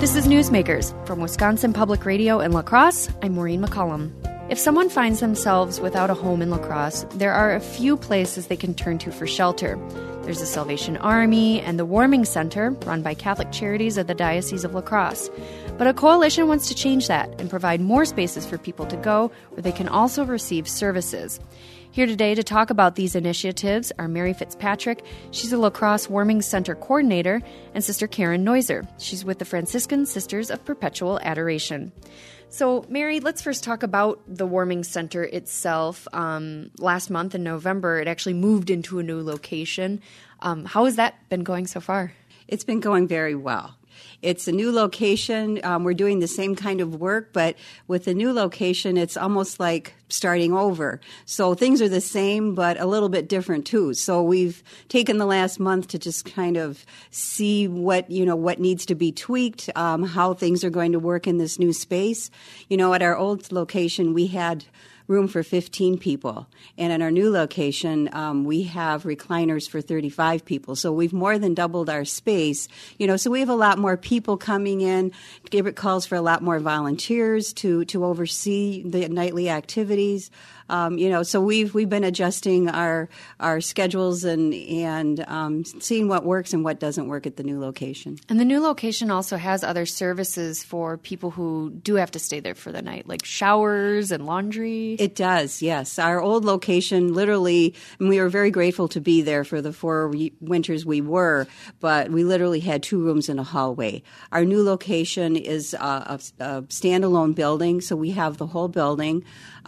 This is Newsmakers from Wisconsin Public Radio in La Crosse. I'm Maureen McCollum. If someone finds themselves without a home in La Crosse, there are a few places they can turn to for shelter. There's the Salvation Army and the Warming Center, run by Catholic Charities of the Diocese of La Crosse. But a coalition wants to change that and provide more spaces for people to go where they can also receive services. Here today to talk about these initiatives are Mary Fitzpatrick. She's a La Crosse Warming Center coordinator, and Sister Karen Neuser. She's with the Franciscan Sisters of Perpetual Adoration. So, Mary, let's first talk about the Warming Center itself. Last month in November, it actually moved into a new location. How has that been going so far? It's been going very well. It's a new location. We're doing the same kind of work, but with the new location, it's almost like starting over. So things are the same, but a little bit different too. So we've taken the last month to just kind of see what needs to be tweaked, how things are going to work in this new space. At our old location, we had room for 15 people. And in our new location, we have recliners for 35 people. So we've more than doubled our space. So we have a lot more people coming in. It calls for a lot more volunteers to oversee the nightly activities. So we've been adjusting our schedules and seeing what works and what doesn't work at the new location. And the new location also has other services for people who do have to stay there for the night, like showers and laundry. It does, yes. Our old location, literally, and we were very grateful to be there for the 4 winters we were, but we literally had 2 rooms in a hallway. Our new location is a standalone building, so we have the whole building.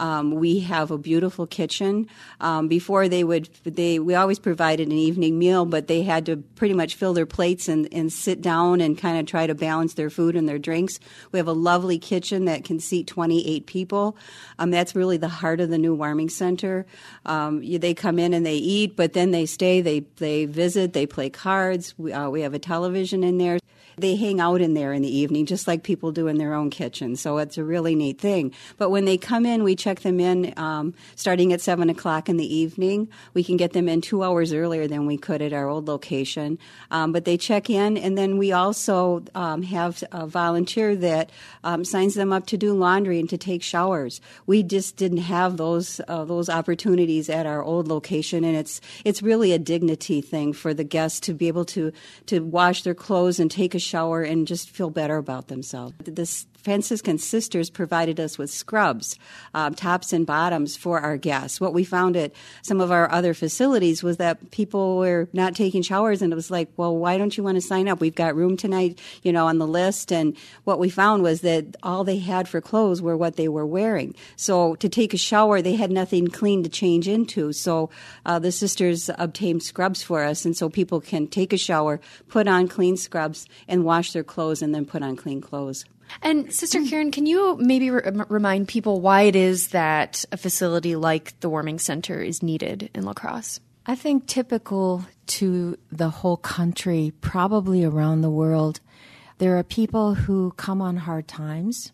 We have a beautiful kitchen. Before we always provided an evening meal, but they had to pretty much fill their plates and sit down and kind of try to balance their food and their drinks. We have a lovely kitchen that can seat 28 people. That's really the heart of the new warming center. They come in and they eat, but then they stay, they visit, they play cards. We have a television in there. They hang out in there in the evening, just like people do in their own kitchen. So it's a really neat thing. But when they come in, we check them in starting at 7 o'clock in the evening. We can get them in 2 hours earlier than we could at our old location. But they check in, and then we also have a volunteer that signs them up to do laundry and to take showers. We just didn't have those opportunities at our old location, and it's really a dignity thing for the guests to be able to wash their clothes and take a shower and just feel better about themselves. This Franciscan Sisters provided us with scrubs, tops and bottoms for our guests. What we found at some of our other facilities was that people were not taking showers, and it was like, well, why don't you want to sign up? We've got room tonight, on the list. And what we found was that all they had for clothes were what they were wearing. So to take a shower, they had nothing clean to change into. So the sisters obtained scrubs for us, and so people can take a shower, put on clean scrubs, and wash their clothes, and then put on clean clothes. And Sister Karen, can you maybe remind people why it is that a facility like the Warming Center is needed in La Crosse? I think typical to the whole country, probably around the world, there are people who come on hard times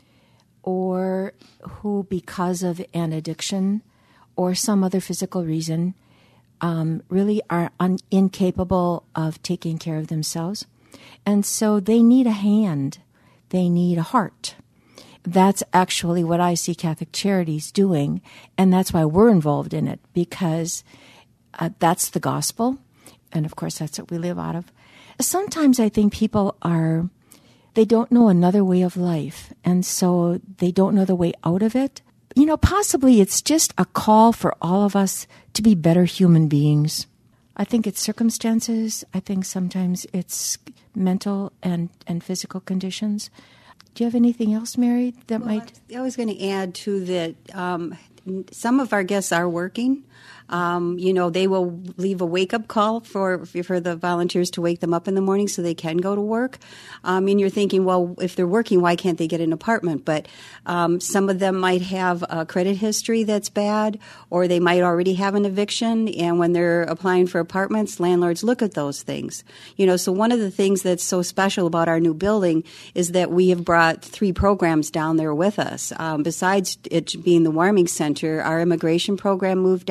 or who, because of an addiction or some other physical reason, really are incapable of taking care of themselves. And so they need a hand. They need a heart. That's actually what I see Catholic Charities doing, and that's why we're involved in it, because that's the gospel, and of course that's what we live out of. Sometimes I think people they don't know another way of life, and so they don't know the way out of it. Possibly it's just a call for all of us to be better human beings. I think it's circumstances. I think sometimes it's mental and physical conditions. Do you have anything else, Mary, that might? I was going to add, too, that some of our guests are working. They will leave a wake-up call for the volunteers to wake them up in the morning so they can go to work. And you're thinking, well, if they're working, why can't they get an apartment? But some of them might have a credit history that's bad, or they might already have an eviction. And when they're applying for apartments, landlords look at those things. So one of the things that's so special about our new building is that we have brought 3 programs down there with us. Besides it being the Warming Center, our immigration program moved down there.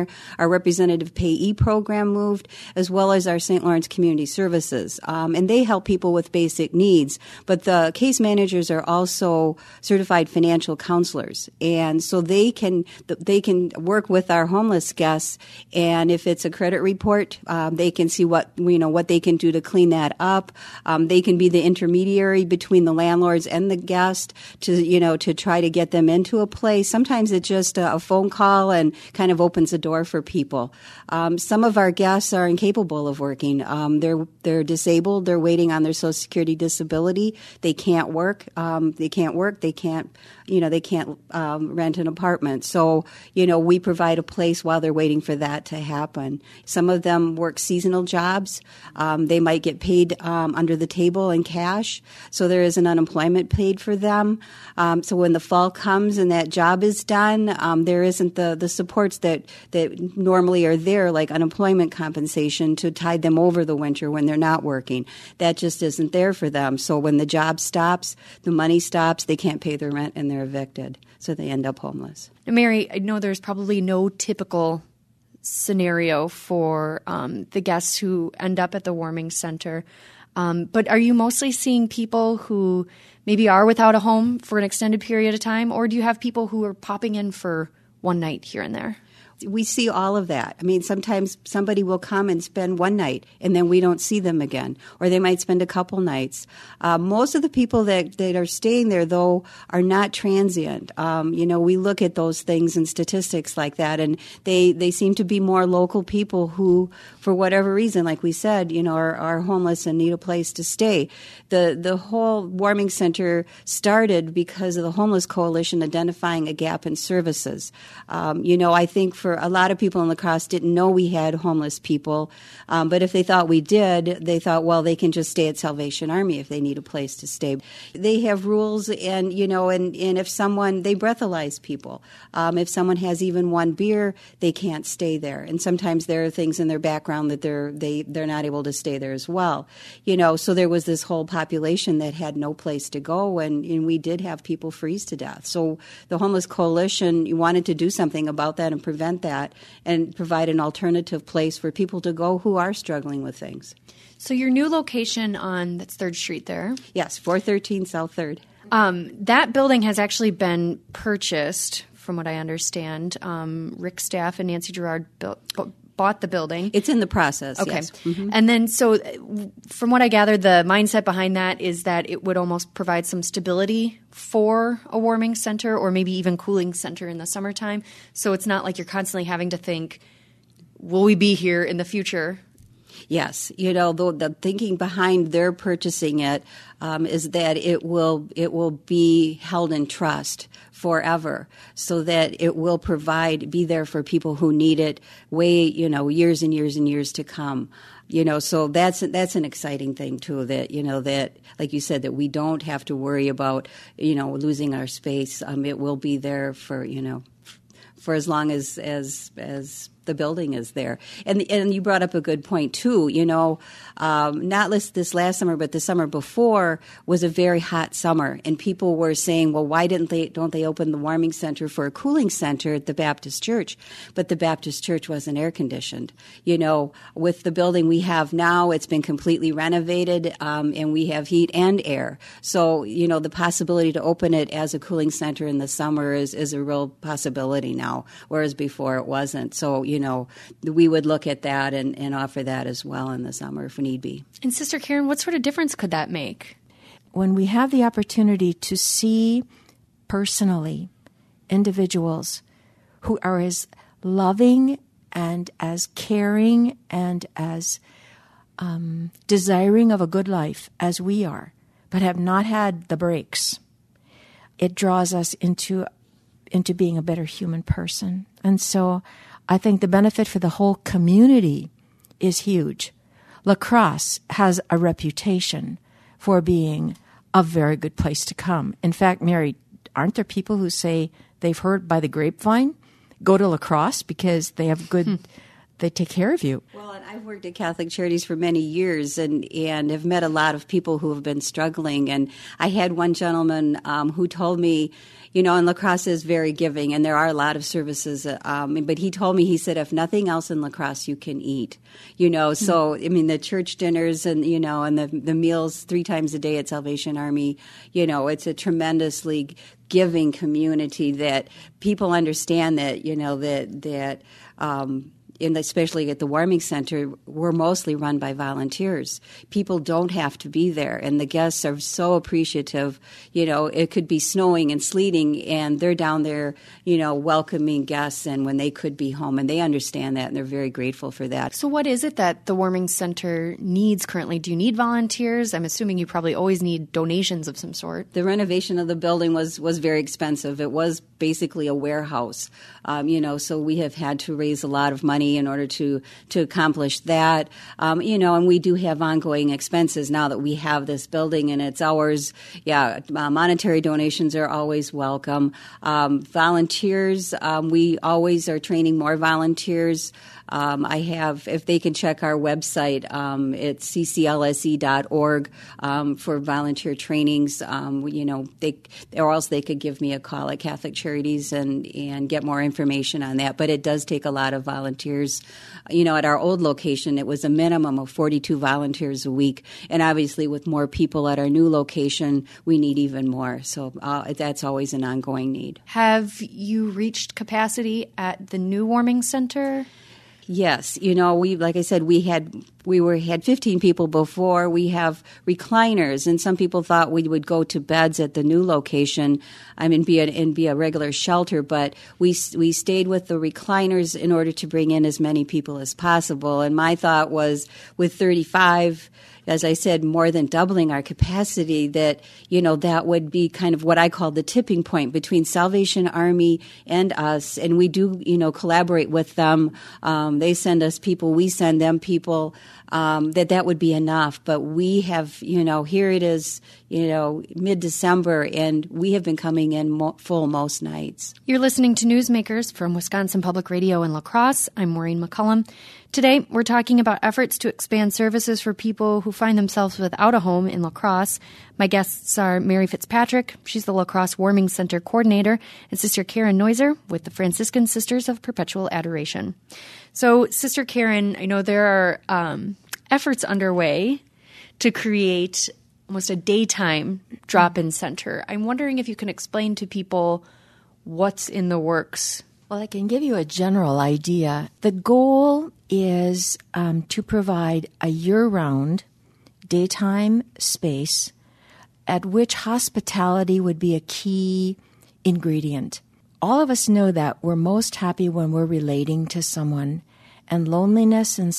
Center. Our representative payee program moved, as well as our St. Lawrence Community Services. And they help people with basic needs. But the case managers are also certified financial counselors. And so they can work with our homeless guests. And if it's a credit report, they can see what they can do to clean that up. They can be the intermediary between the landlords and the guest to try to get them into a place. Sometimes it's just a phone call and kind of opens the door for people. Some of our guests are incapable of working. They're disabled. They're waiting on their Social Security disability. They can't work. They can't rent an apartment. So, we provide a place while they're waiting for that to happen. Some of them work seasonal jobs. They might get paid under the table in cash. So there is an unemployment paid for them. So when the fall comes and that job is done, there isn't the supports that normally are there, like unemployment compensation to tide them over the winter when they're not working. That just isn't there for them. So when the job stops, the money stops, they can't pay their rent and they're evicted. So they end up homeless. Now, Mary, I know there's probably no typical scenario for the guests who end up at the warming center. But are you mostly seeing people who maybe are without a home for an extended period of time, or do you have people who are popping in for one night here and there? We see all of that. I mean, sometimes somebody will come and spend one night and then we don't see them again, or they might spend a couple nights. Most of the people that are staying there, though, are not transient. We look at those things and statistics like that, and they seem to be more local people who, for whatever reason, like we said, are homeless and need a place to stay. The whole warming center started because of the Homeless Coalition identifying a gap in services. I think for a lot of people in La Crosse didn't know we had homeless people, but if they thought we did, they thought, well, they can just stay at Salvation Army if they need a place to stay. They have rules, and if someone, they breathalyze people. If someone has even one beer, they can't stay there, and sometimes there are things in their background that they're not able to stay there as well. So there was this whole population that had no place to go, and we did have people freeze to death. So the Homeless Coalition wanted to do something about that and prevent that and provide an alternative place for people to go who are struggling with things. So your new location that's 3rd Street there? Yes, 413 South 3rd. That building has actually been purchased, from what I understand. Rick Staff and Nancy Gerard bought the building. It's in the process, okay. Yes. Mm-hmm. And then, so from what I gathered, the mindset behind that is that it would almost provide some stability for a warming center or maybe even cooling center in the summertime. So it's not like you're constantly having to think, will we be here in the future? Yes, the thinking behind their purchasing it is that it will be held in trust forever, so that it will be there for people who need it years and years and years to come. So that's an exciting thing too. That like you said, that we don't have to worry about losing our space. It will be there for as long as the building is there. And you brought up a good point too. Not this last summer, but the summer before was a very hot summer, and people were saying, well, why don't they open the warming center for a cooling center at the Baptist Church? But the Baptist Church wasn't air conditioned. With the building we have now, it's been completely renovated, and we have heat and air. So, the possibility to open it as a cooling center in the summer is a real possibility now, whereas before it wasn't. So, we would look at that and offer that as well in the summer if need be. And Sister Karen, what sort of difference could that make? When we have the opportunity to see personally individuals who are as loving and as caring and as desiring of a good life as we are, but have not had the breaks, it draws us into being a better human person. And so I think the benefit for the whole community is huge. La Crosse has a reputation for being a very good place to come. In fact, Mary, aren't there people who say they've heard by the grapevine, go to La Crosse because they have good they take care of you. Well, and I've worked at Catholic Charities for many years and have met a lot of people who have been struggling. And I had one gentleman who told me, and La Crosse is very giving, and there are a lot of services. But he told me, he said, if nothing else in La Crosse, you can eat. So, the church dinners and, and the meals 3 times a day at Salvation Army, it's a tremendously giving community that people understand that, and especially at the warming center, we're mostly run by volunteers. People don't have to be there, and the guests are so appreciative. It could be snowing and sleeting, and they're down there, welcoming guests, and when they could be home, and they understand that, and they're very grateful for that. So what is it that the warming center needs currently? Do you need volunteers? I'm assuming you probably always need donations of some sort. The renovation of the building was very expensive. It was basically a warehouse, so we have had to raise a lot of money in order to accomplish that. And we do have ongoing expenses now that we have this building and it's ours. Monetary donations are always welcome. Volunteers, we always are training more volunteers. If they can check our website, it's cclse.org for volunteer trainings. Or else they could give me a call at Catholic Charities and get more information on that. But it does take a lot of volunteers. At our old location, it was a minimum of 42 volunteers a week. And obviously, with more people at our new location, we need even more. So that's always an ongoing need. Have you reached capacity at the new warming center? Yes, like I said, we had 15 people before. We have recliners, and some people thought we would go to beds at the new location, be a regular shelter. But we stayed with the recliners in order to bring in as many people as possible. And my thought was, with 35. As I said, more than doubling our capacity, that would be kind of what I call the tipping point between Salvation Army and us. And we do, collaborate with them. They send us people, we send them people. That would be enough. But we have, here it is, mid-December, and we have been coming in full most nights. You're listening to Newsmakers from Wisconsin Public Radio in La Crosse. I'm Maureen McCullum. Today, we're talking about efforts to expand services for people who find themselves without a home in La Crosse. My guests are Mary Fitzpatrick, she's the La Crosse Warming Center coordinator, and Sister Karen Neuser with the Franciscan Sisters of Perpetual Adoration. So, Sister Karen, I know there are efforts underway to create almost a daytime drop-in center. I'm wondering if you can explain to people what's in the works. Well, I can give you a general idea. The goal is to provide a year-round daytime space at which hospitality would be a key ingredient. All of us know that we're most happy when we're relating to someone, and loneliness and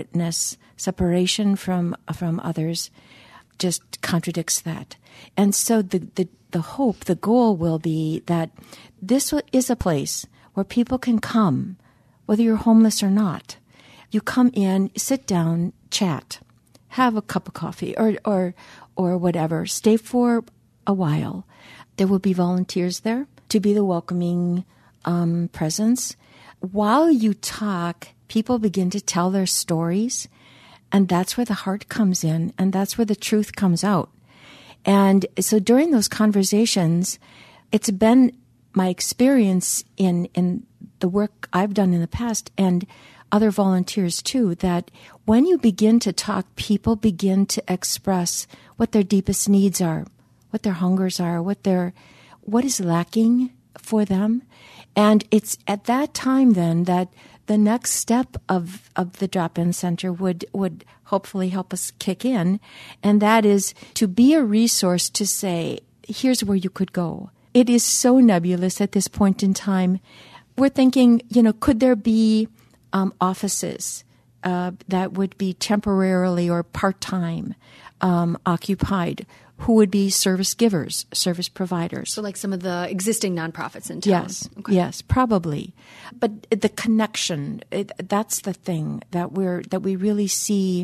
separation from others just contradicts that. And so the hope, the goal will be that this is a place where people can come, whether you're homeless or not. You come in, sit down, chat, have a cup of coffee or whatever. Stay for a while. There will be volunteers there to be the welcoming presence. While you talk, people begin to tell their stories, and that's where the heart comes in, and that's where the truth comes out. And so during those conversations, it's been my experience in the work I've done in the past and other volunteers too, that when you begin to talk, people begin to express what their deepest needs are, what their hungers are, what is lacking for them. And it's at that time then that the next step of the drop-in center would hopefully help us kick in, and that is to be a resource to say, here's where you could go. It is so nebulous at this point in time. We're thinking, could there be offices that would be temporarily or part-time occupied, who would be service givers, service providers. So like some of the existing nonprofits in town. Yes, okay. Yes, probably. But the connection, that's the thing that we really see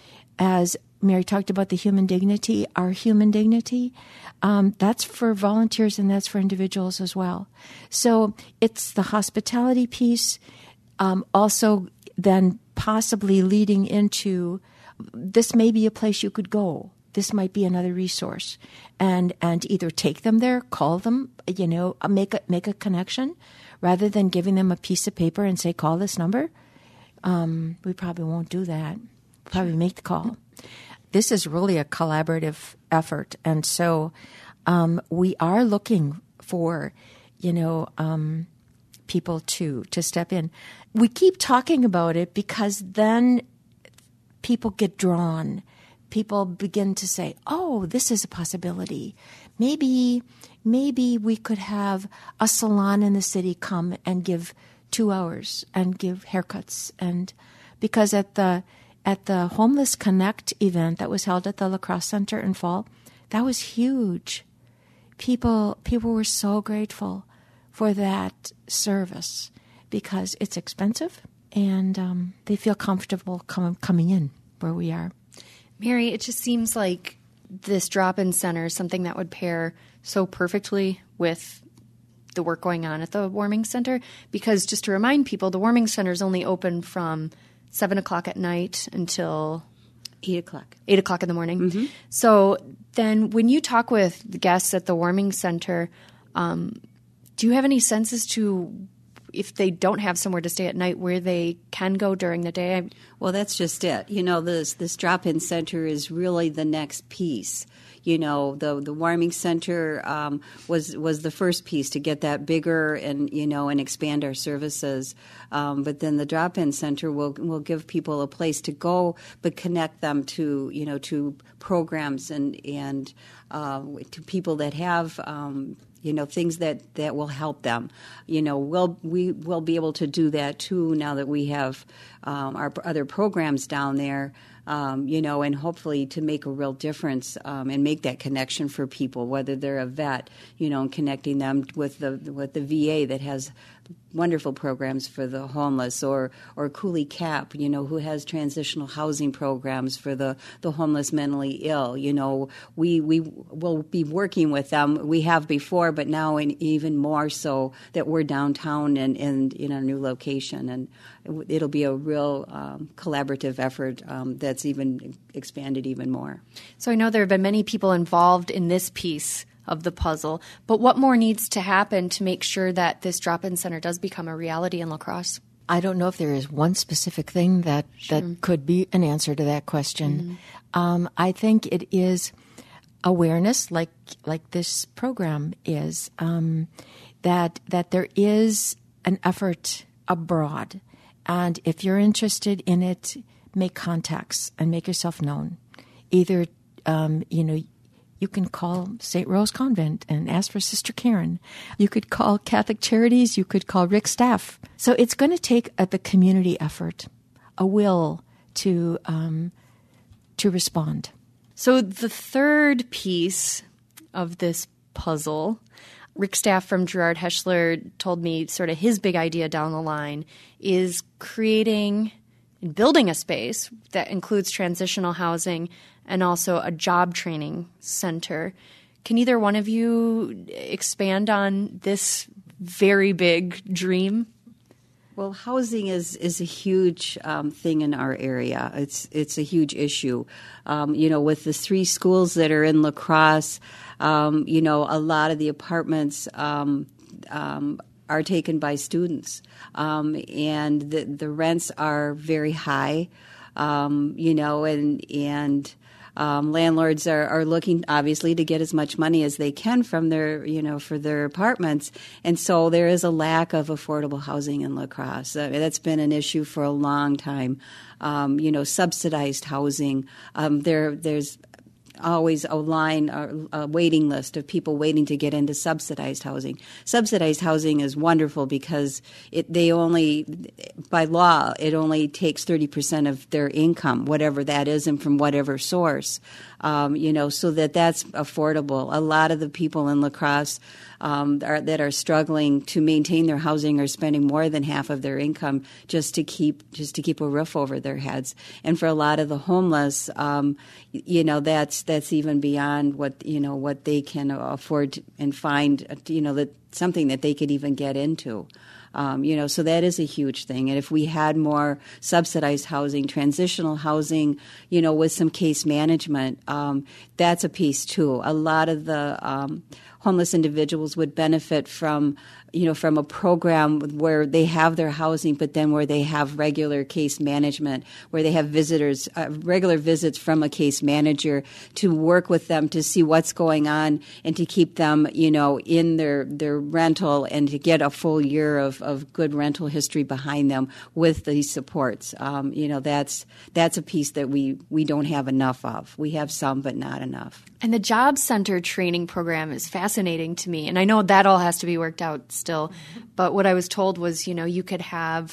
as Mary talked about the human dignity, our human dignity. That's for volunteers and that's for individuals as well. So it's the hospitality piece, also then possibly leading into this may be a place you could go. This might be another resource, and either take them there, call them, make a connection, rather than giving them a piece of paper and say, call this number. We probably won't do that. Probably make the call. This is really a collaborative effort, and so we are looking for, people to step in. We keep talking about it because then people get drawn. People begin to say, "Oh, this is a possibility. Maybe we could have a salon in the city come and give 2 hours and give haircuts." And because at the Homeless Connect event that was held at the La Crosse Center in fall, that was huge. People were so grateful for that service because it's expensive and they feel comfortable coming in where we are. Mary, it just seems like this drop-in center is something that would pair so perfectly with the work going on at the Warming Center, because just to remind people, the Warming Center is only open from 7 o'clock at night until 8 o'clock. 8 o'clock in the morning. Mm-hmm. So then when you talk with the guests at the Warming Center, do you have any sense as to if they don't have somewhere to stay at night, where they can go during the day? Well, that's just it. This drop-in center is really the next piece. The Warming Center was the first piece to get that bigger and expand our services. But then the drop-in center will give people a place to go, but connect them to programs and to people that have things that will help them. We will be able to do that too now that we have our other programs down there. And hopefully to make a real difference and make that connection for people, whether they're a vet, and connecting them with the VA that has wonderful programs for the homeless, or Cooley Cap, who has transitional housing programs for the homeless mentally ill. We will be working with them. We have before, but now even more so that we're downtown and in our new location. And it'll be a real collaborative effort that's even expanded even more. So I know there have been many people involved in this piece of the puzzle, but what more needs to happen to make sure that this drop-in center does become a reality in La Crosse? I don't know if there is one specific thing that could be an answer to that question. Mm-hmm. I think it is awareness, like this program is, that there is an effort abroad. And if you're interested in it, make contacts and make yourself known. Either, you can call St. Rose Convent and ask for Sister Karen. You could call Catholic Charities. You could call Rick Staff. So it's going to take the community effort, a will to respond. So the third piece of this puzzle, Rick Staff from Gerard Heschler told me sort of his big idea down the line is creating and building a space that includes transitional housing and also a job training center. Can either one of you expand on this very big dream? Well, housing is a huge thing in our area. It's a huge issue. With the 3 schools that are in La Crosse, a lot of the apartments are taken by students, and the rents are very high. Landlords are looking, obviously, to get as much money as they can from their, for their apartments. And so there is a lack of affordable housing in La Crosse. That's been an issue for a long time. Subsidized housing. There's always a line, a waiting list of people waiting to get into subsidized housing. Subsidized housing is wonderful because by law, it only takes 30% of their income, whatever that is, and from whatever source, so that's affordable. A lot of the people in La Crosse that are struggling to maintain their housing are spending more than half of their income just to keep a roof over their heads. And for a lot of the homeless, that's even beyond what they can afford and find, that something that they could even get into. So that is a huge thing. And if we had more subsidized housing, transitional housing, with some case management, that's a piece too. A lot of the homeless individuals would benefit from a program where they have their housing, but then where they have regular case management, where they have visitors, regular visits from a case manager to work with them to see what's going on and to keep them, in their rental and to get a full year of good rental history behind them with these supports. That's a piece that we don't have enough of. We have some, but not enough. And the Job Center training program is fascinating to me. And I know that all has to be worked out still. But what I was told was, you could have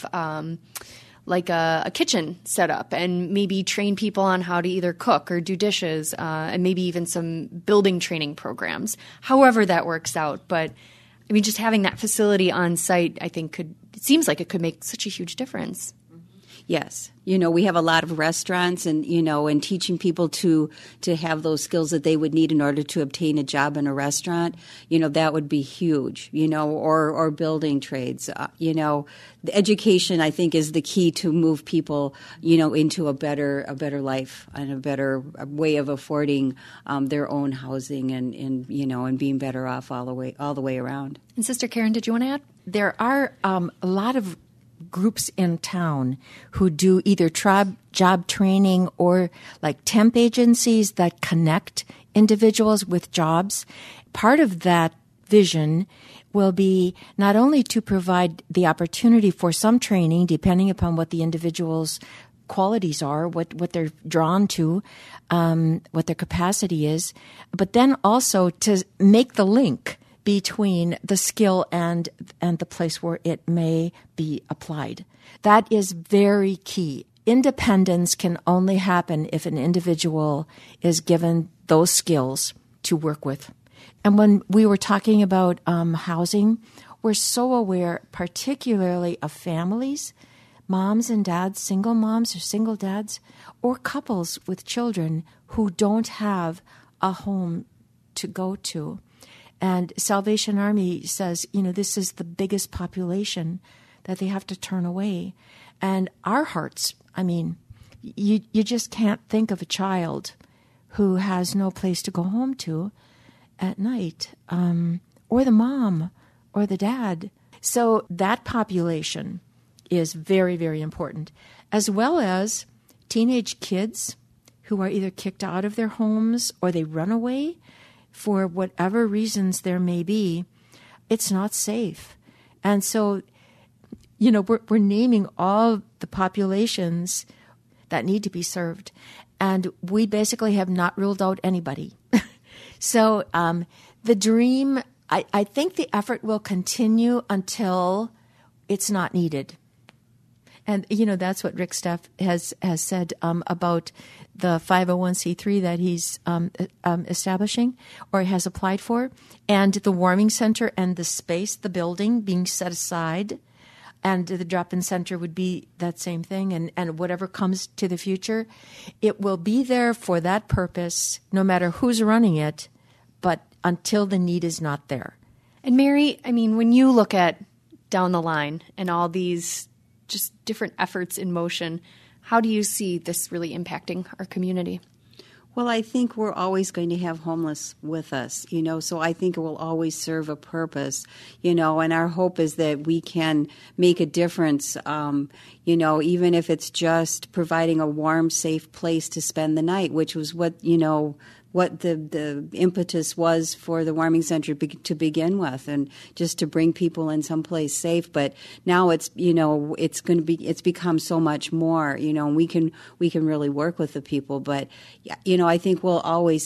like a kitchen set up and maybe train people on how to either cook or do dishes, and maybe even some building training programs, however that works out. But I mean, just having that facility on site, I think it seems like it could make such a huge difference. Yes. We have a lot of restaurants and teaching people to have those skills that they would need in order to obtain a job in a restaurant, that would be huge, or building trades. The education, I think, is the key to move people, into a better life and a better way of affording their own housing and being better off all the way around. And Sister Karen, did you want to add? There are a lot of groups in town who do either job training or like temp agencies that connect individuals with jobs. Part of that vision will be not only to provide the opportunity for some training, depending upon what the individual's qualities are, what they're drawn to, what their capacity is, but then also to make the link between the skill and the place where it may be applied. That is very key. Independence can only happen if an individual is given those skills to work with. And when we were talking about housing, we're so aware, particularly of families, moms and dads, single moms or single dads, or couples with children who don't have a home to go to. And Salvation Army says, this is the biggest population that they have to turn away. And our hearts, you just can't think of a child who has no place to go home to at night, or the mom or the dad. So that population is very, very important, as well as teenage kids who are either kicked out of their homes or they run away for whatever reasons there may be. It's not safe. And so, we're naming all the populations that need to be served. And we basically have not ruled out anybody. So the dream, I think the effort will continue until it's not needed. And, that's what Rick Steff has said about the 501c3 that he's establishing or has applied for, and the warming center and the space, the building being set aside, and the drop-in center would be that same thing, and whatever comes to the future, it will be there for that purpose, no matter who's running it, but until the need is not there. And Mary, when you look at down the line and all these just different efforts in motion, how do you see this really impacting our community? Well, I think we're always going to have homeless with us, so I think it will always serve a purpose, and our hope is that we can make a difference, even if it's just providing a warm, safe place to spend the night, which was what the impetus was for the warming center to begin with, and just to bring people in someplace safe. But now it's become so much more, and we can really work with the people. But I think there'll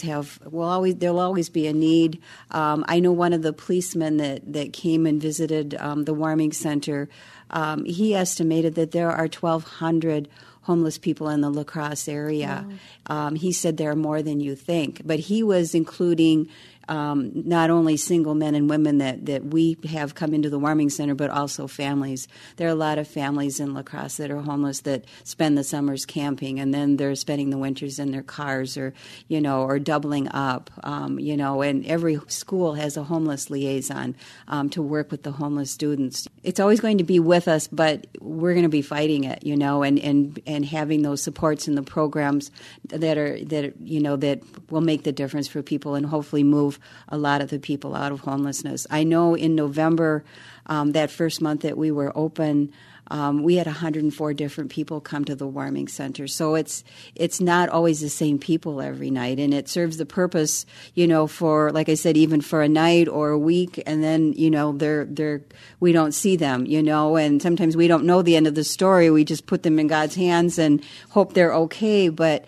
always be a need. I know one of the policemen that came and visited the warming center. He estimated that there are 1,200 homeless people in the La Crosse area. Wow. He said there are more than you think. But he was including not only single men and women that we have come into the warming center, but also families. There are a lot of families in La Crosse that are homeless that spend the summers camping, and then they're spending the winters in their cars, or doubling up. And every school has a homeless liaison to work with the homeless students. It's always going to be with us, but we're going to be fighting it, and having those supports and the programs that will make the difference for people and hopefully move a lot of the people out of homelessness. I know in November, that first month that we were open, we had 104 different people come to the warming center. So it's not always the same people every night, and it serves the purpose, for, like I said, even for a night or a week, and then we don't see them, and sometimes we don't know the end of the story. We just put them in God's hands and hope they're okay. But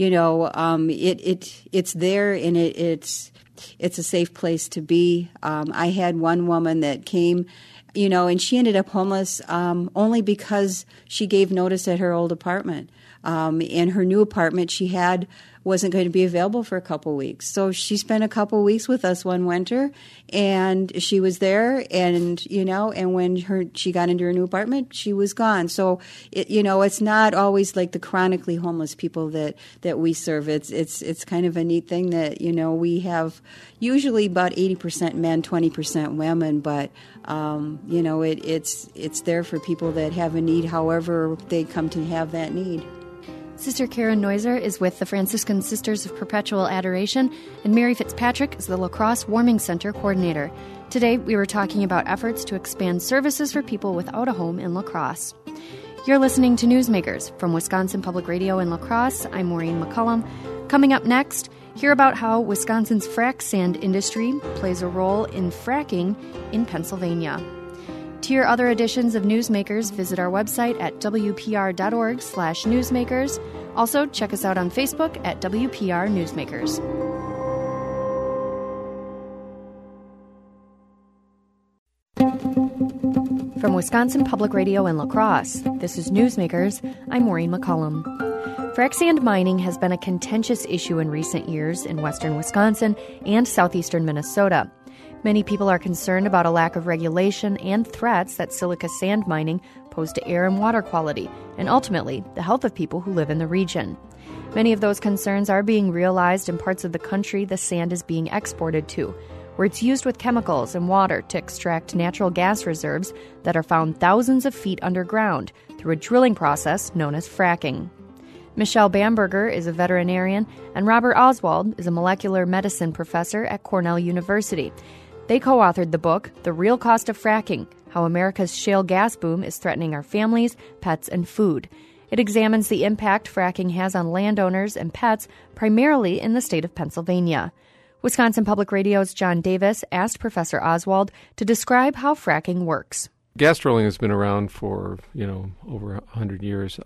it's there, and it's a safe place to be. I had one woman that came, and she ended up homeless only because she gave notice at her old apartment. And her new apartment she had wasn't going to be available for a couple weeks. So she spent a couple weeks with us one winter, and she was there, and when she got into her new apartment, she was gone. So it's not always like the chronically homeless people that we serve. It's kind of a neat thing that we have usually about 80% men, 20% women, but it's there for people that have a need, however they come to have that need. Sister Karen Neuser is with the Franciscan Sisters of Perpetual Adoration, and Mary Fitzpatrick is the La Crosse Warming Center coordinator. Today, we were talking about efforts to expand services for people without a home in La Crosse. You're listening to Newsmakers from Wisconsin Public Radio in La Crosse. I'm Maureen McCullum. Coming up next, hear about how Wisconsin's frac sand industry plays a role in fracking in Pennsylvania. To hear other editions of Newsmakers, visit our website at wpr.org/newsmakers. Also, check us out on Facebook at WPR Newsmakers. From Wisconsin Public Radio in La Crosse, this is Newsmakers. I'm Maureen McCullum. Frac sand mining has been a contentious issue in recent years in western Wisconsin and southeastern Minnesota. Many people are concerned about a lack of regulation and threats that silica sand mining pose to air and water quality, and ultimately, the health of people who live in the region. Many of those concerns are being realized in parts of the country the sand is being exported to, where it's used with chemicals and water to extract natural gas reserves that are found thousands of feet underground through a drilling process known as fracking. Michelle Bamberger is a veterinarian, and Robert Oswald is a molecular medicine professor at Cornell University. They co-authored the book, The Real Cost of Fracking, How America's Shale Gas Boom is Threatening Our Families, Pets, and Food. It examines the impact fracking has on landowners and pets, primarily in the state of Pennsylvania. Wisconsin Public Radio's John Davis asked Professor Oswald to describe how fracking works. Gas drilling has been around for, over 100 years,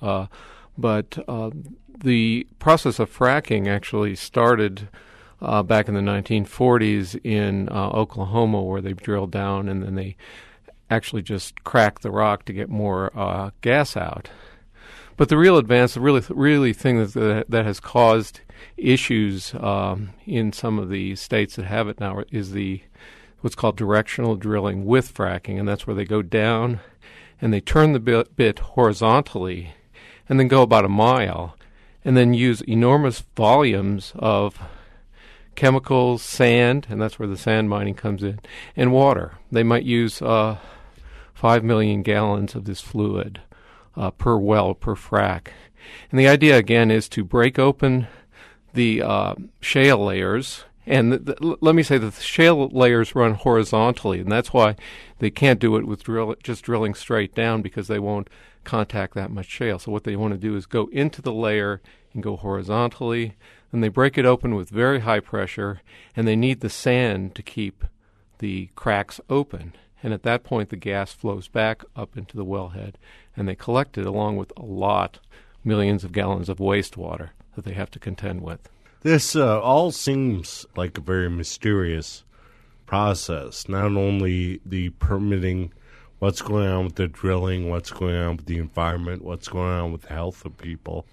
but the process of fracking actually started back in the 1940s in Oklahoma, where they drilled down and then they actually just cracked the rock to get more gas out. But the real advance, the really thing that has caused issues in some of the states that have it now is what's called directional drilling with fracking, and that's where they go down and they turn the bit horizontally and then go about a mile and then use enormous volumes of chemicals, sand, and that's where the sand mining comes in, and water. They might use 5 million gallons of this fluid per well, per frac. And the idea, again, is to break open the shale layers. And let me say that the shale layers run horizontally, and that's why they can't do it with just drilling straight down, because they won't contact that much shale. So what they want to do is go into the layer and go horizontally. Then they break it open with very high pressure, and they need the sand to keep the cracks open. And at that point, the gas flows back up into the wellhead, and they collect it along with millions of gallons of wastewater that they have to contend with. This all seems like a very mysterious process, not only the permitting, what's going on with the drilling, what's going on with the environment, what's going on with the health of people.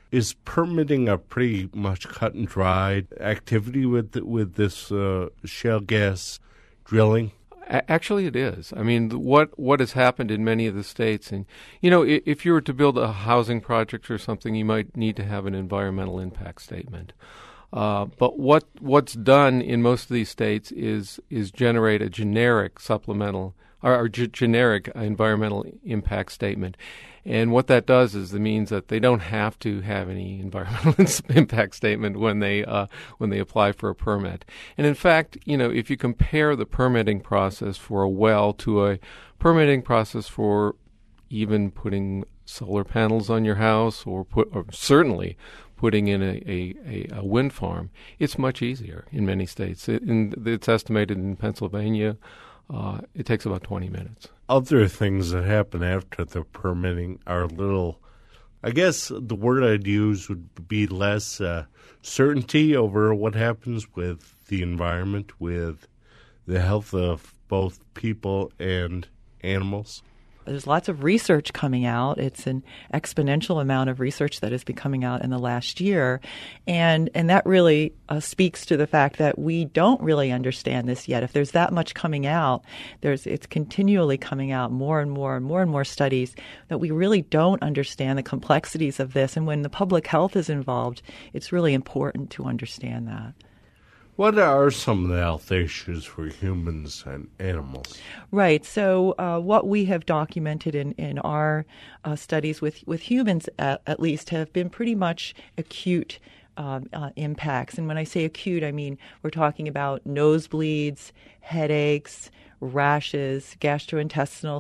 Is permitting a pretty much cut and dried activity with this shale gas drilling? Actually, it is. I mean, what has happened in many of the states, and if you were to build a housing project or something, you might need to have an environmental impact statement. But what's done in most of these states is generate a generic supplemental or generic environmental impact statement. And what that does is it means that they don't have to have any environmental impact statement when they apply for a permit. And in fact, if you compare the permitting process for a well to a permitting process for even putting solar panels on your house or certainly putting in a wind farm, it's much easier in many states. It's estimated in Pennsylvania, it takes about 20 minutes. Other things that happen after the permitting are a little, I guess the word I'd use would be less certainty over what happens with the environment, with the health of both people and animals. There's lots of research coming out. It's an exponential amount of research that has been coming out in the last year. And that really speaks to the fact that we don't really understand this yet. If there's that much coming out, it's continually coming out more and more and more and more studies that we really don't understand the complexities of this. And when the public health is involved, it's really important to understand that. What are some of the health issues for humans and animals? Right. So what we have documented in our studies with humans, at least, have been pretty much acute impacts. And when I say acute, I mean we're talking about nosebleeds, headaches, rashes, gastrointestinal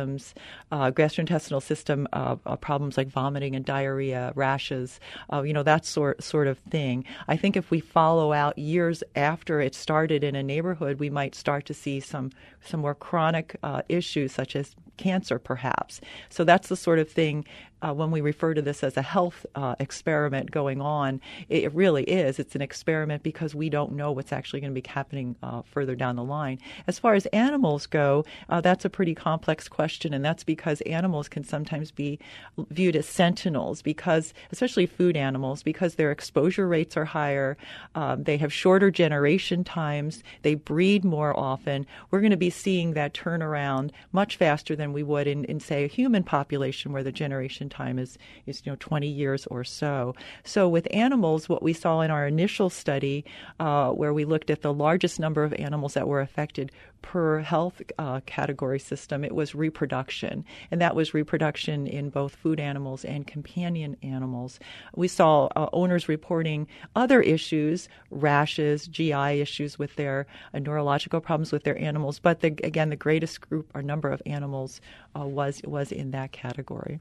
system problems like vomiting and diarrhea, rashes, that sort of thing. I think if we follow out years after it started in a neighborhood, we might start to see some more chronic issues such as cancer, perhaps. So that's the sort of thing when we refer to this as a health experiment going on, it really is. It's an experiment because we don't know what's actually going to be happening further down the line. As far as animals go, that's a pretty complex question, and that's because animals can sometimes be viewed as sentinels, because, especially food animals, because their exposure rates are higher, they have shorter generation times, they breed more often. We're going to be seeing that turnaround much faster than we would in say, a human population where the generation time is 20 years or so. So with animals, what we saw in our initial study, where we looked at the largest number of animals that were affected per health category system, it was reproduction. And that was reproduction in both food animals and companion animals. We saw owners reporting other issues, rashes, GI issues with their neurological problems with their animals. But again, the greatest group or number of animals was in that category.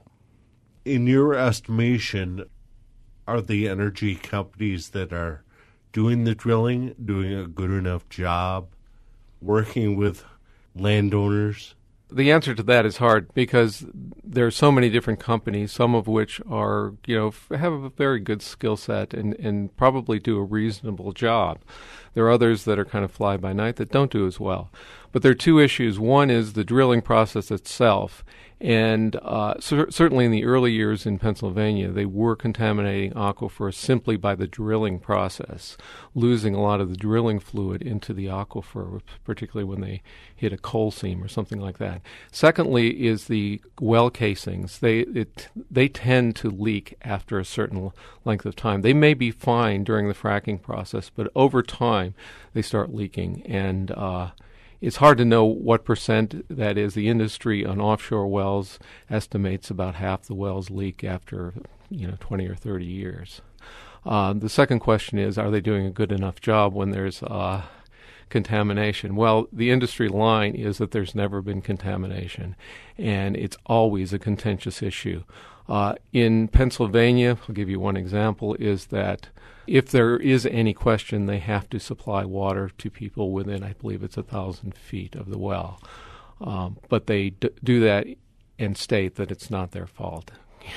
In your estimation, are the energy companies that are doing the drilling doing a good enough job working with landowners? The answer to that is hard because there are so many different companies, some of which are, have a very good skill set and probably do a reasonable job. There are others that are kind of fly by night that don't do as well. But there are two issues. One is the drilling process itself. And certainly in the early years in Pennsylvania, they were contaminating aquifers simply by the drilling process, losing a lot of the drilling fluid into the aquifer, particularly when they hit a coal seam or something like that. Secondly is the well casings. They tend to leak after a certain length of time. They may be fine during the fracking process, but over time they start leaking. And it's hard to know what percent that is. The industry on offshore wells estimates about half the wells leak after 20 or 30 years. The second question is, are they doing a good enough job when there's contamination? Well, the industry line is that there's never been contamination, and it's always a contentious issue. In Pennsylvania, I'll give you one example, is that if there is any question, they have to supply water to people within, I believe it's 1,000 feet of the well. But they do that and state that it's not their fault.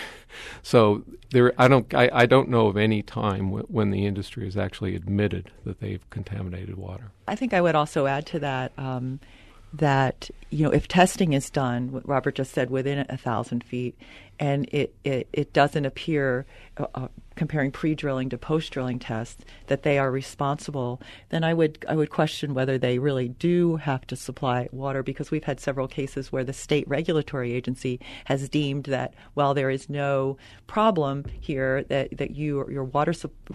So I don't know of any time when the industry has actually admitted that they've contaminated water. I think I would also add to that that if testing is done, what Robert just said, within 1,000 feet, and it doesn't appear, comparing pre-drilling to post-drilling tests, that they are responsible, then I would question whether they really do have to supply water, because we've had several cases where the state regulatory agency has deemed that while there is no problem here, that your water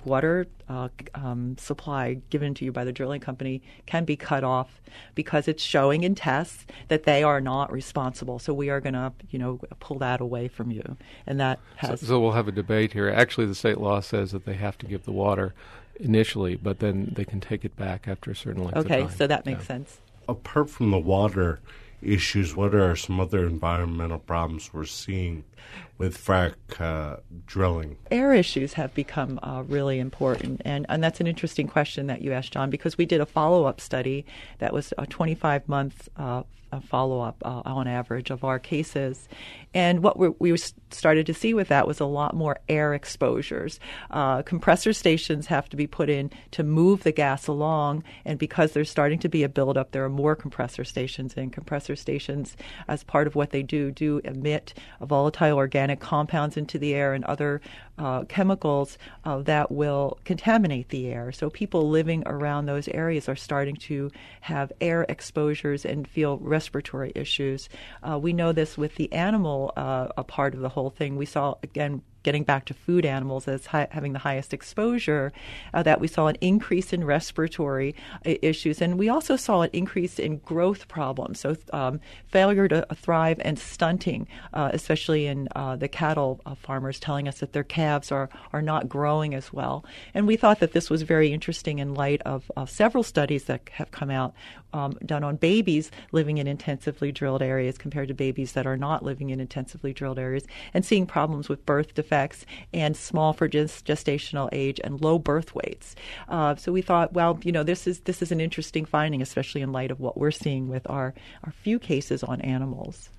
supply given to you by the drilling company can be cut off because it's showing in tests that they are not responsible. So we are going to, pull that away from you, and that has. So we'll have a debate here. Actually, the state law says that they have to give the water initially, but then they can take it back after a certain length of time. Okay, so that makes sense. Apart from the water issues, what are some other environmental problems we're seeing with frac drilling? Air issues have become really important, and that's an interesting question that you asked, John, because we did a follow-up study that was a 25-month follow-up on average of our cases. And what we started to see with that was a lot more air exposures. Compressor stations have to be put in to move the gas along, and because there's starting to be a buildup, there are more compressor stations. And compressor stations, as part of what they do emit volatile organic compounds into the air and other chemicals that will contaminate the air. So people living around those areas are starting to have air exposures and feel respiratory issues. We know this with the animal a part of the whole thing. We saw, again, getting back to food animals as having the highest exposure, that we saw an increase in respiratory issues. And we also saw an increase in growth problems, so failure to thrive and stunting, especially in the cattle farmers telling us that their calves are not growing as well. And we thought that this was very interesting in light of several studies that have come out done on babies living in intensively drilled areas compared to babies that are not living in intensively drilled areas, and seeing problems with birth defects and small for gestational age and low birth weights. So we thought, well, this is an interesting finding, especially in light of what we're seeing with our few cases on animals.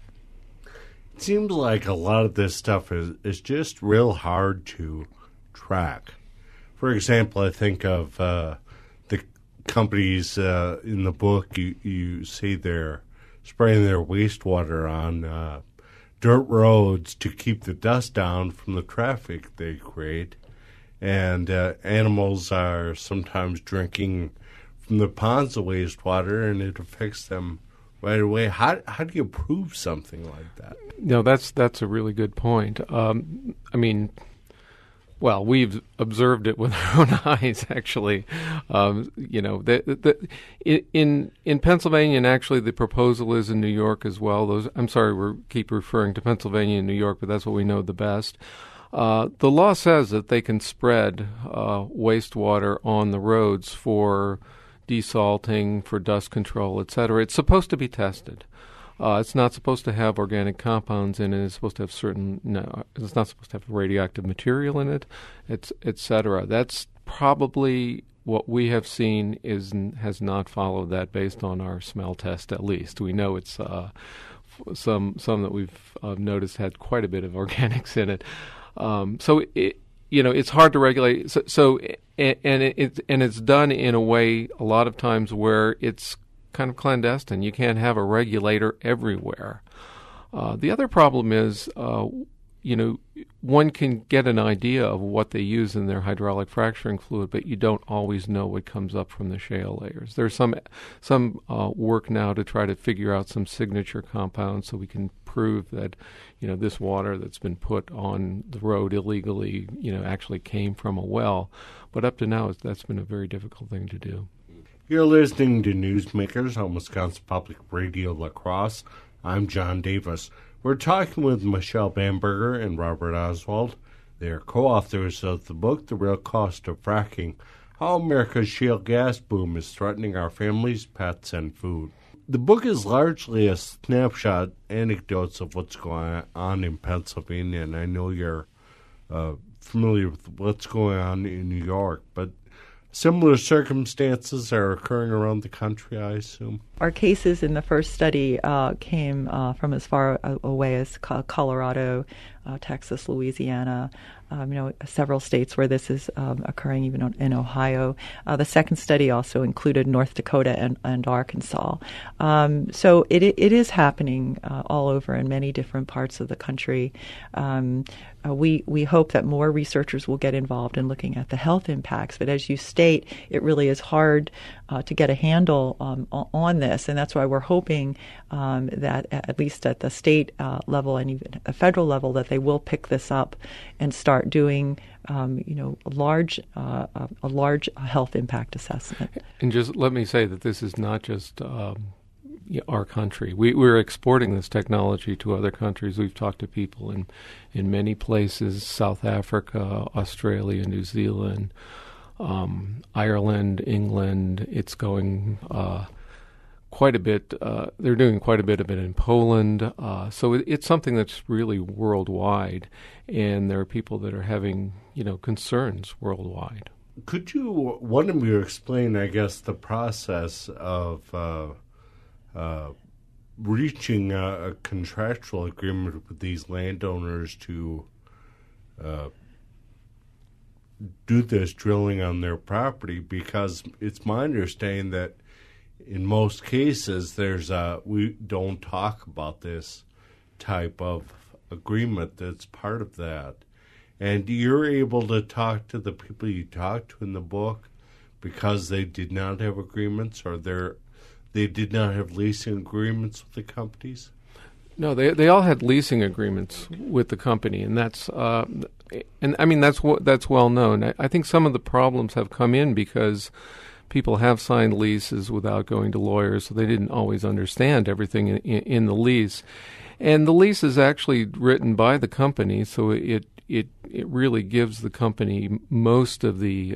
It seems like a lot of this stuff is just real hard to track. For example, I think of the companies in the book, you see they're spraying their wastewater on dirt roads to keep the dust down from the traffic they create. And animals are sometimes drinking from the ponds of wastewater, and it affects them right away. How do you prove something like that? No, that's a really good point. Well, we've observed it with our own eyes, actually. In Pennsylvania, and actually the proposal is in New York as well. We keep referring to Pennsylvania and New York, but that's what we know the best. The law says that they can spread wastewater on the roads for desalting, for dust control, et cetera. It's supposed to be tested. It's not supposed to have organic compounds in it. It's supposed to have it's not supposed to have radioactive material in it, et cetera. That's probably what we have seen has not followed that based on our smell test, at least. We know it's some that we've noticed had quite a bit of organics in it. So it's hard to regulate. It's done in a way a lot of times where it's kind of clandestine. You can't have a regulator everywhere. The other problem is, one can get an idea of what they use in their hydraulic fracturing fluid, but you don't always know what comes up from the shale layers. There's some work now to try to figure out some signature compounds so we can prove that, this water that's been put on the road illegally, actually came from a well. But up to now, that's been a very difficult thing to do. You're listening to Newsmakers on Wisconsin Public Radio La Crosse. I'm John Davis. We're talking with Michelle Bamberger and Robert Oswald. They're co-authors of the book, The Real Cost of Fracking, How America's Shale Gas Boom is Threatening Our Families, Pets, and Food. The book is largely a snapshot, anecdotes of what's going on in Pennsylvania, and I know you're familiar with what's going on in New York, but similar circumstances are occurring around the country, I assume. Our cases in the first study came from as far away as Colorado, Texas, Louisiana, several states where this is occurring, even in Ohio. The second study also included North Dakota and Arkansas. So it is happening all over in many different parts of the country. We hope that more researchers will get involved in looking at the health impacts. But as you state, it really is hard to get a handle on this, and that's why we're hoping that at least at the state level and even a federal level, that they will pick this up and start doing a large health impact assessment. And just let me say that this is not just our country. We're exporting this technology to other countries. We've talked to people in many places: South Africa, Australia, New Zealand, Ireland, England. It's going quite a bit. They're doing quite a bit of it in Poland. So it's something that's really worldwide, and there are people that are having concerns worldwide. Could you, one of you, explain, I guess, the process of reaching a contractual agreement with these landowners to do this drilling on their property? Because it's my understanding that in most cases we don't talk about this type of agreement that's part of that. And you're able to talk to the people you talked to in the book because they did not have agreements, or they did not have leasing agreements with the companies? No, they all had leasing agreements with the company, and that's well known. I think some of the problems have come in because people have signed leases without going to lawyers, so they didn't always understand everything in the lease. And the lease is actually written by the company, so it really gives the company most of the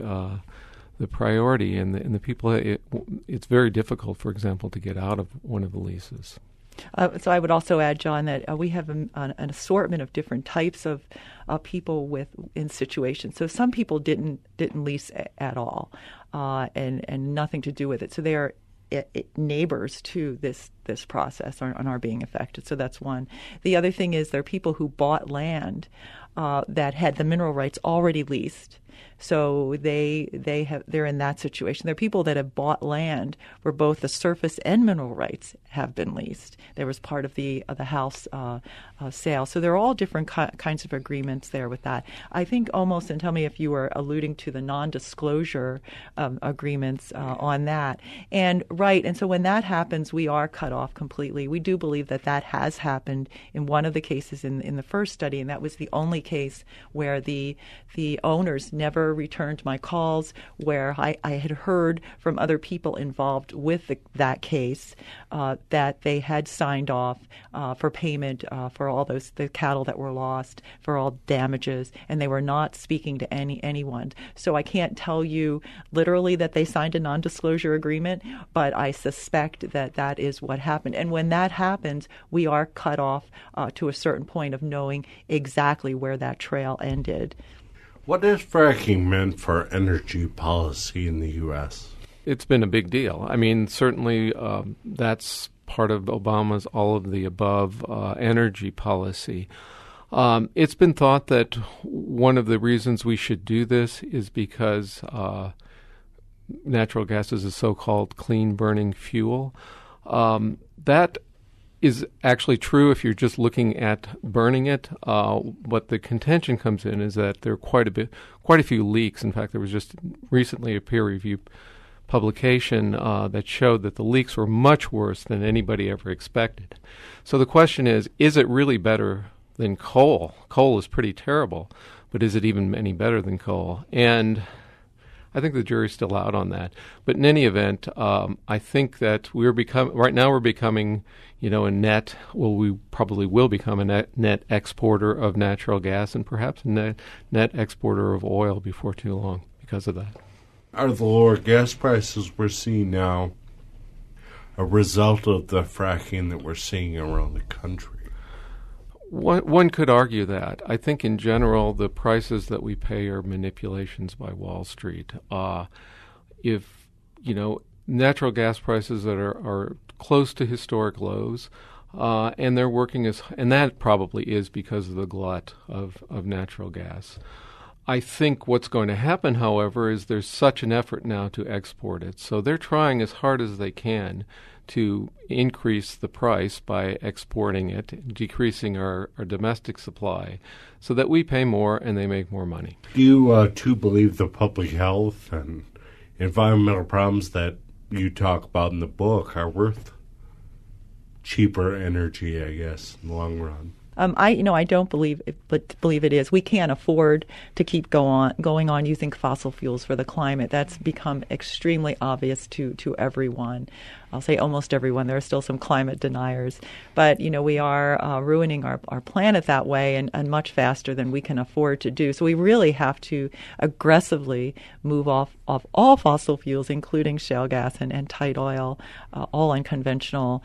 priority, and the people. It's very difficult, for example, to get out of one of the leases. So I would also add, John, that we have an assortment of different types of people in situations. So some people didn't lease at all, and nothing to do with it. So they are neighbors to this process and are being affected. So that's one. The other thing is there are people who bought land that had the mineral rights already leased. So they're in that situation. There are people that have bought land where both the surface and mineral rights have been leased. There was part of the house sale. So there are all different kinds of agreements there with that. I think almost, and tell me if you were alluding to the non-disclosure agreements on that. And right, and so when that happens, we are cut off completely. We do believe that has happened in one of the cases in the first study, and that was the only case where the owners never returned my calls, where I had heard from other people involved with that case that they had signed off for payment for all the cattle that were lost, for all damages, and they were not speaking to anyone. So I can't tell you literally that they signed a non-disclosure agreement, but I suspect that is what happened. And when that happens, we are cut off to a certain point of knowing exactly where that trail ended. What has fracking meant for energy policy in the U.S.? It's been a big deal. I mean, certainly that's part of Obama's all of the above energy policy. It's been thought that one of the reasons we should do this is because natural gas is a so-called clean-burning fuel. That is actually true if you're just looking at burning it. But the contention comes in is that there are quite a few leaks. In fact, there was just recently a peer-reviewed publication that showed that the leaks were much worse than anybody ever expected. So the question is it really better than coal? Coal is pretty terrible, but is it even any better than coal? And I think the jury's still out on that. But in any event, I think that we're becoming, we probably will become a net exporter of natural gas and perhaps a net exporter of oil before too long because of that. Are the lower gas prices we're seeing now a result of the fracking that we're seeing around the country? One could argue that. I think in general the prices that we pay are manipulations by Wall Street. If natural gas prices that are close to historic lows, and they're working and that probably is because of the glut of natural gas. I think what's going to happen, however, is there's such an effort now to export it. So they're trying as hard as they can to increase the price by exporting it, decreasing our domestic supply, so that we pay more and they make more money. Do you, too, believe the public health and environmental problems that you talk about in the book are worth cheaper energy, I guess, in the long run? I don't believe it is. We can't afford to keep going on using fossil fuels for the climate. That's become extremely obvious to everyone. I'll say almost everyone. There are still some climate deniers. But, we are ruining our planet that way and much faster than we can afford to do. So we really have to aggressively move off all fossil fuels, including shale gas and tight oil, all unconventional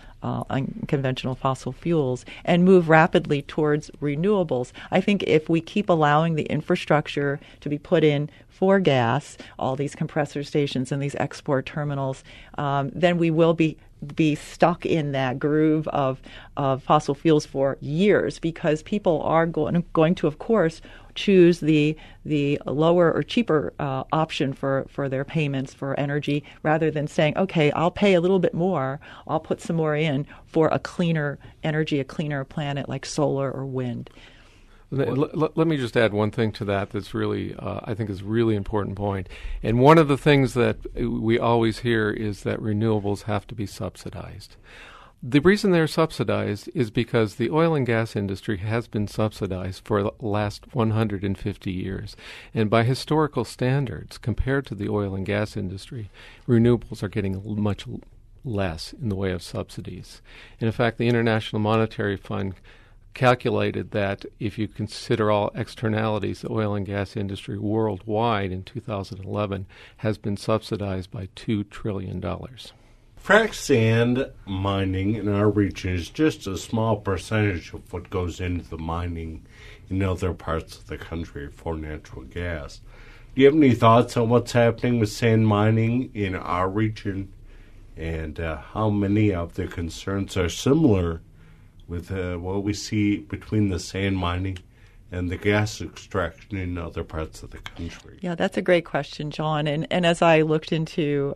fossil fuels, and move rapidly towards renewables. I think if we keep allowing the infrastructure to be put in for gas, all these compressor stations and these export terminals, then we will be stuck in that groove of fossil fuels for years, because people are going to, of course, choose the lower or cheaper option for their payments for energy, rather than saying, okay, I'll pay a little bit more, I'll put some more in for a cleaner energy, a cleaner planet like solar or wind. Let me just add one thing to that that's really, I think is a really important point. And one of the things that we always hear is that renewables have to be subsidized. The reason they're subsidized is because the oil and gas industry has been subsidized for the last 150 years. And by historical standards, compared to the oil and gas industry, renewables are getting much less in the way of subsidies. And in fact, the International Monetary Fund calculated that if you consider all externalities, the oil and gas industry worldwide in 2011 has been subsidized by $2 trillion. Frac sand mining in our region is just a small percentage of what goes into the mining in other parts of the country for natural gas. Do you have any thoughts on what's happening with sand mining in our region, and how many of the concerns are similar with what we see between the sand mining and the gas extraction in other parts of the country? Yeah, that's a great question, John. And as I looked into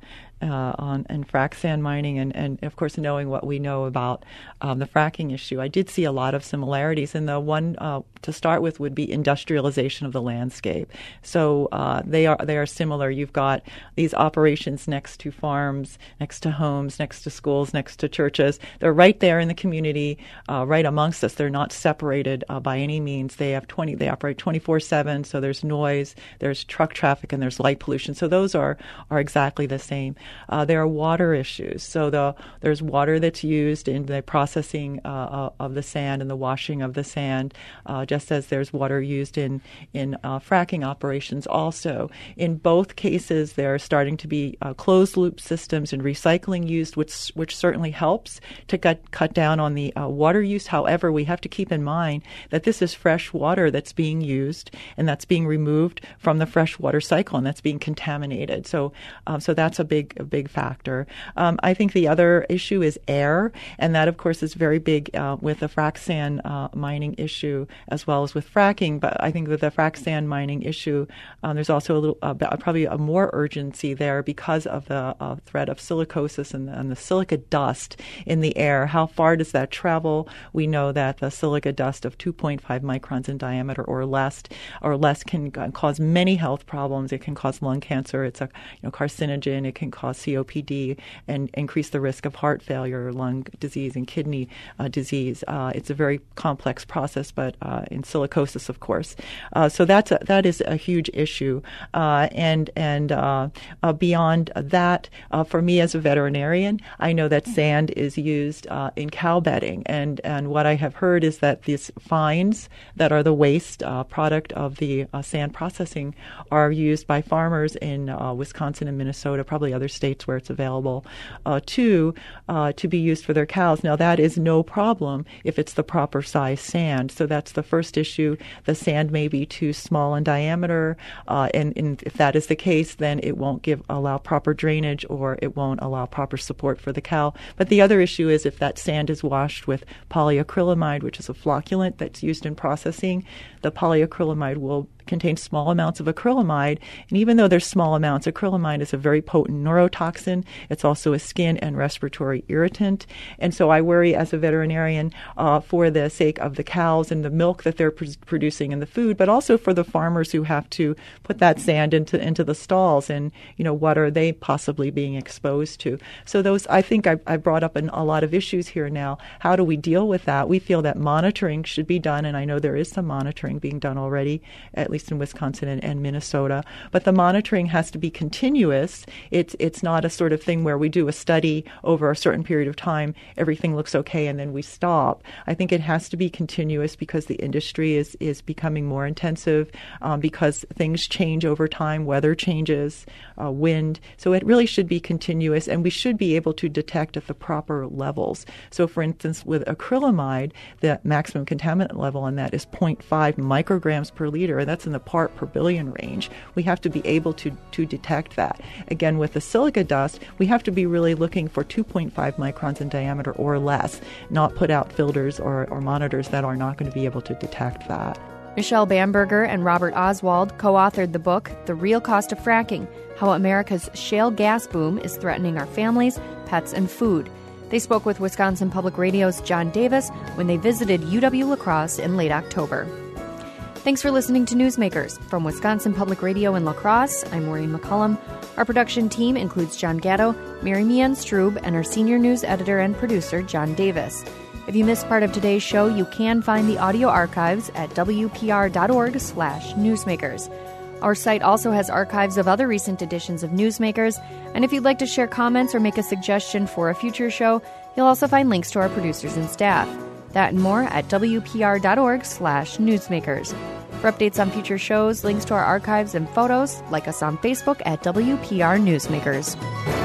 on frac sand mining and of course knowing what we know about the fracking issue, I did see a lot of similarities. And the one to start with would be industrialization of the landscape. So they are similar. You've got these operations next to farms, next to homes, next to schools, next to churches. They're right there in the community, right amongst us. They're not separated by any means. They operate 24/7. So there's noise, there's truck traffic, and there's light pollution. So those are exactly the same. There are water issues. So there's water that's used in the processing of the sand and the washing of the sand, just as there's water used in fracking operations also. In both cases, there are starting to be closed-loop systems and recycling used, which certainly helps to cut down on the water use. However, we have to keep in mind that this is fresh water that's being used and that's being removed from the freshwater cycle, and that's being contaminated. So that's a big factor. I think the other issue is air, and that, of course, is very big with the frac sand mining issue as well as with fracking. But I think with the frac sand mining issue, there's also a little, probably a more urgency there because of the threat of silicosis and the silica dust in the air. How far does that travel? We know that the silica dust of 2.5 microns in diameter or less can cause many health problems. It can cause lung cancer. It's a carcinogen. It can cause COPD and increase the risk of heart failure, lung disease, and kidney disease. It's a very complex process, but in silicosis, of course. So that is a huge issue. And beyond that, for me as a veterinarian, I know that sand is used in cow bedding, and what I have heard is that these fines that are the waste product of the sand processing are used by farmers in Wisconsin and Minnesota, probably other states where it's available, to be used for their cows. Now, that is no problem if it's the proper size sand. So that's the first issue. The sand may be too small in diameter, and if that is the case, then it won't allow proper drainage, or it won't allow proper support for the cow. But the other issue is if that sand is washed with polyacrylamide, which is a flocculant that's used in processing, the polyacrylamide will contain small amounts of acrylamide. And even though there's small amounts, acrylamide is a very potent neurotoxin. It's also a skin and respiratory irritant. And so I worry as a veterinarian for the sake of the cows and the milk that they're producing and the food, but also for the farmers who have to put that sand into the stalls, and, what are they possibly being exposed to? So I think I brought up a lot of issues here now. How do we deal with that? We feel that monitoring should be done, and I know there is some monitoring being done already, at least in Wisconsin and Minnesota. But the monitoring has to be continuous. It's not a sort of thing where we do a study over a certain period of time, everything looks okay, and then we stop. I think it has to be continuous because the industry is becoming more intensive, because things change over time, weather changes, wind. So it really should be continuous, and we should be able to detect at the proper levels. So, for instance, with acrylamide, the maximum contaminant level on that is 0.5 micrograms per liter, and that's in the part per billion range. We have to be able to detect that. Again, with the silica dust, we have to be really looking for 2.5 microns in diameter or less, not put out filters or monitors that are not going to be able to detect that. Michelle Bamberger and Robert Oswald co-authored the book, The Real Cost of Fracking, How America's Shale Gas Boom is Threatening Our Families, Pets, and Food. They spoke with Wisconsin Public Radio's John Davis when they visited UW-La Crosse in late October. Thanks for listening to Newsmakers. From Wisconsin Public Radio in La Crosse, I'm Maureen McCullum. Our production team includes John Gatto, Mary Meehan Strube, and our senior news editor and producer, John Davis. If you missed part of today's show, you can find the audio archives at wpr.org/newsmakers. Our site also has archives of other recent editions of Newsmakers, and if you'd like to share comments or make a suggestion for a future show, you'll also find links to our producers and staff. That and more at wpr.org/newsmakers. For updates on future shows, links to our archives, and photos, like us on Facebook at WPR Newsmakers.